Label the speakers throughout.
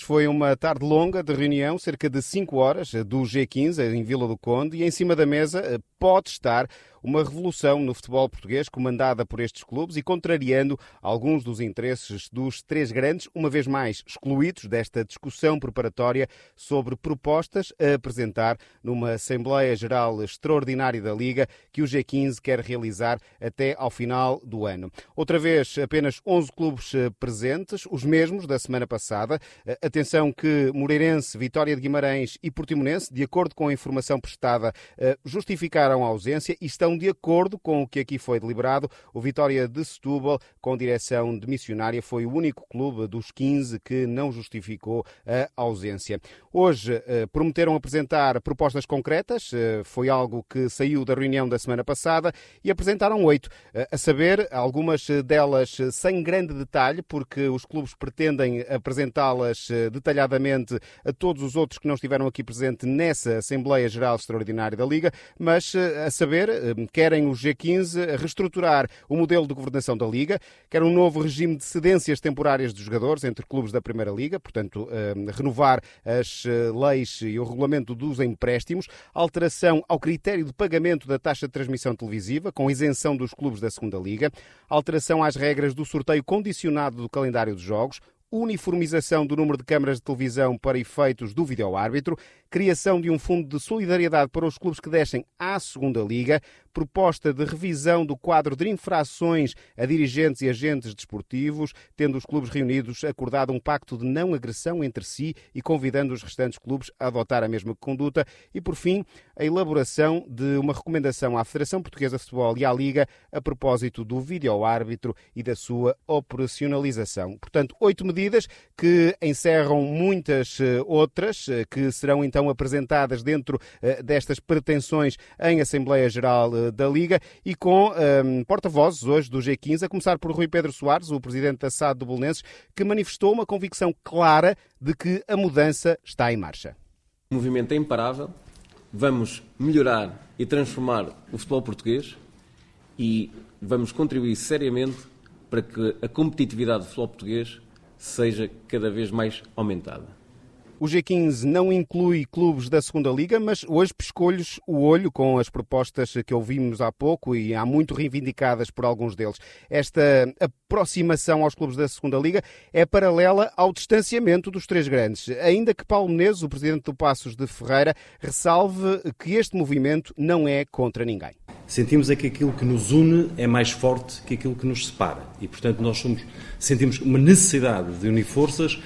Speaker 1: Foi uma tarde longa de reunião, cerca de 5 horas, do G15 em Vila do Conde, e em cima da mesa pode estar uma revolução no futebol português comandada por estes clubes e contrariando alguns dos interesses dos três grandes, uma vez mais excluídos desta discussão preparatória sobre propostas a apresentar numa Assembleia Geral Extraordinária da Liga que o G15 quer realizar até ao final do ano. Outra vez, apenas 11 clubes presentes, os mesmos da semana passada. Atenção que Moreirense, Vitória de Guimarães e Portimonense, de acordo com a informação prestada, justificaram a ausência e estão de acordo com o que aqui foi deliberado. O Vitória de Setúbal, com direção de missionária, foi o único clube dos 15 que não justificou a ausência. Hoje prometeram apresentar propostas concretas, foi algo que saiu da reunião da semana passada, e apresentaram 8, a saber, algumas delas sem grande detalhe, porque os clubes pretendem apresentá-las detalhadamente a todos os outros que não estiveram aqui presentes nessa Assembleia Geral Extraordinária da Liga, mas a saber, querem o G15 reestruturar o modelo de governação da Liga, querem um novo regime de cedências temporárias dos jogadores entre clubes da Primeira Liga, portanto, renovar as leis e o regulamento dos empréstimos, alteração ao critério de pagamento da taxa de transmissão televisiva, com isenção dos clubes da Segunda Liga, alteração às regras do sorteio condicionado do calendário de jogos, uniformização do número de câmaras de televisão para efeitos do vídeo-árbitro, criação de um fundo de solidariedade para os clubes que descem à Segunda Liga, proposta de revisão do quadro de infrações a dirigentes e agentes desportivos, tendo os clubes reunidos acordado um pacto de não agressão entre si e convidando os restantes clubes a adotar a mesma conduta e, por fim, a elaboração de uma recomendação à Federação Portuguesa de Futebol e à Liga a propósito do vídeo-árbitro e da sua operacionalização. Portanto, 8 medidas que encerram muitas outras que serão então apresentadas dentro destas pretensões em Assembleia Geral da Liga e com porta-vozes hoje do G15, a começar por Rui Pedro Soares, o presidente da SAD do Belenenses, que manifestou uma convicção clara de que a mudança está em marcha.
Speaker 2: O movimento é imparável, vamos melhorar e transformar o futebol português e vamos contribuir seriamente para que a competitividade do futebol português seja cada vez mais aumentada.
Speaker 1: O G15 não inclui clubes da Segunda Liga, mas hoje piscou-lhes o olho com as propostas que ouvimos há pouco e há muito reivindicadas por alguns deles. Esta aproximação aos clubes da Segunda Liga é paralela ao distanciamento dos três grandes, ainda que Paulo Menezes, o presidente do Passos de Ferreira, ressalve que este movimento não é contra ninguém.
Speaker 3: Sentimos é que aquilo que nos une é mais forte que aquilo que nos separa e, portanto, sentimos uma necessidade de unir forças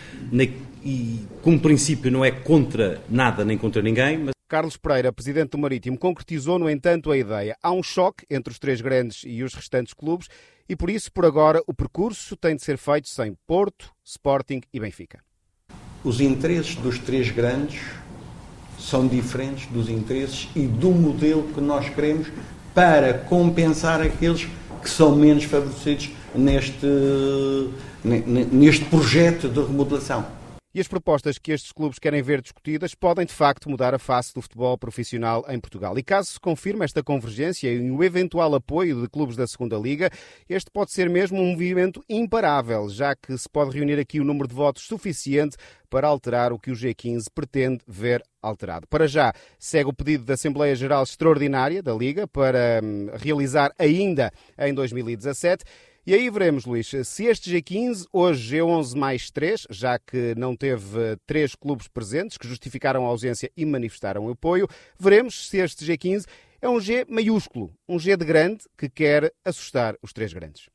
Speaker 3: e, como princípio, não é contra nada nem contra ninguém. Mas...
Speaker 1: Carlos Pereira, presidente do Marítimo, concretizou, no entanto, a ideia. Há um choque entre os três grandes e os restantes clubes e, por isso, por agora, o percurso tem de ser feito sem Porto, Sporting e Benfica.
Speaker 4: Os interesses dos três grandes são diferentes dos interesses e do modelo que nós queremos para compensar aqueles que são menos favorecidos neste projeto de remodelação.
Speaker 1: E as propostas que estes clubes querem ver discutidas podem, de facto, mudar a face do futebol profissional em Portugal. E caso se confirme esta convergência e o eventual apoio de clubes da Segunda Liga, este pode ser mesmo um movimento imparável, já que se pode reunir aqui o número de votos suficiente para alterar o que o G15 pretende ver alterado. Para já, segue o pedido da Assembleia Geral Extraordinária da Liga para realizar ainda em 2017. E aí veremos, Luís, se este G15, hoje G11 mais 3, já que não teve 3 clubes presentes que justificaram a ausência e manifestaram apoio, veremos se este G15 é um G maiúsculo, um G de grande que quer assustar os três grandes.